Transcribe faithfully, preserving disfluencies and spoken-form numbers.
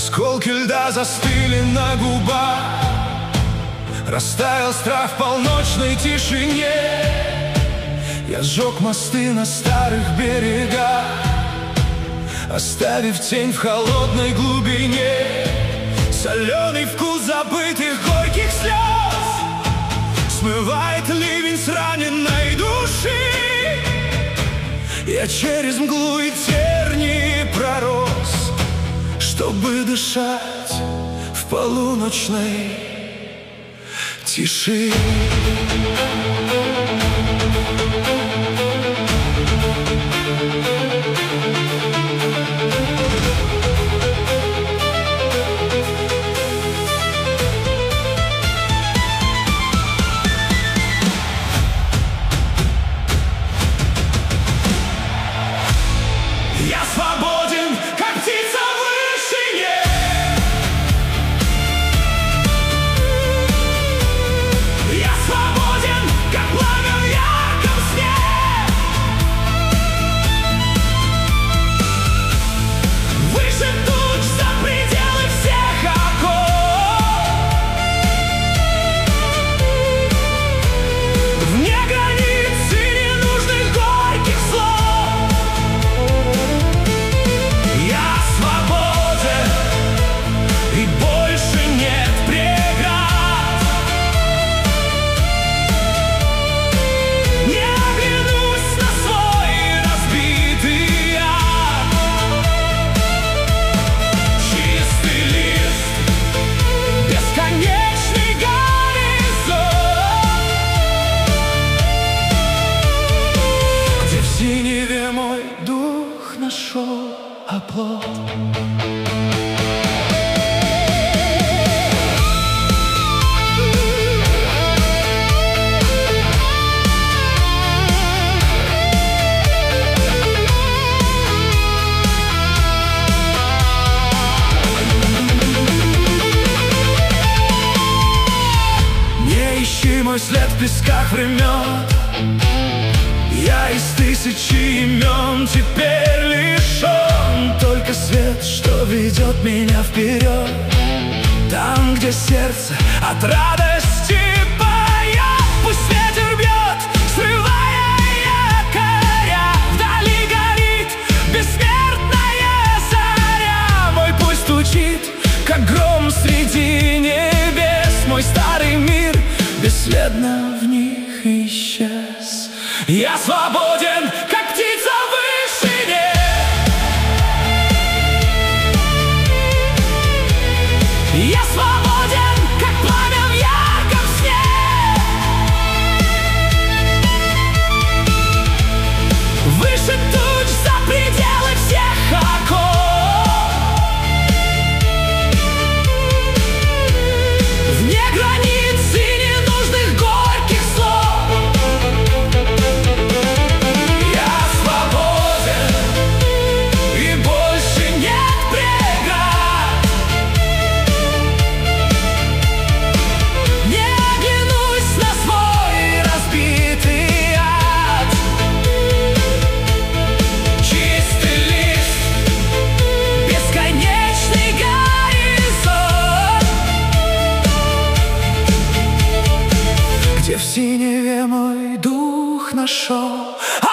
Осколки льда застыли на губах, растаял страх в полночной тишине. Я сжег мосты на старых берегах, оставив тень в холодной глубине. Соленый вкус забытых горьких слез смывает ливень с раненой души. Я через мглу и тернии пророс, чтобы дышать в полуночной тиши. Я свободен, как птица в вышине. Я свободен, как пламя в ярком сне. Выше туч, за пределы всех оков. Вне границ и ненужных горьких слов. Я свободен, и больше нет преград. Не оглянусь на свой разбитый ад. Чистый лист, бесконечный горизонт, где в синеве мой дух нашел оплот. Не ищи мой след в песках времен. Я из тысячи имен теперь лишен. Только свет, что ведет меня вперед. Там, где сердце от радости поет. Пусть ветер бьет, срывая якоря. Вдали горит бессмертная заря. Мой пульс стучит, как гром среди небес. Мой старый мир бесследно в них исчез. Я свободен, как птица в вышине. Я свободен, как пламя в ярком сне. Выше туч, за пределы всех оков. Вне границ и ненужных горьких слов. Я свободен, и больше нет преград. Не оглянусь на свой разбитый ад. Чистый лист, бесконечный горизонт, где в синеве мой дух нашел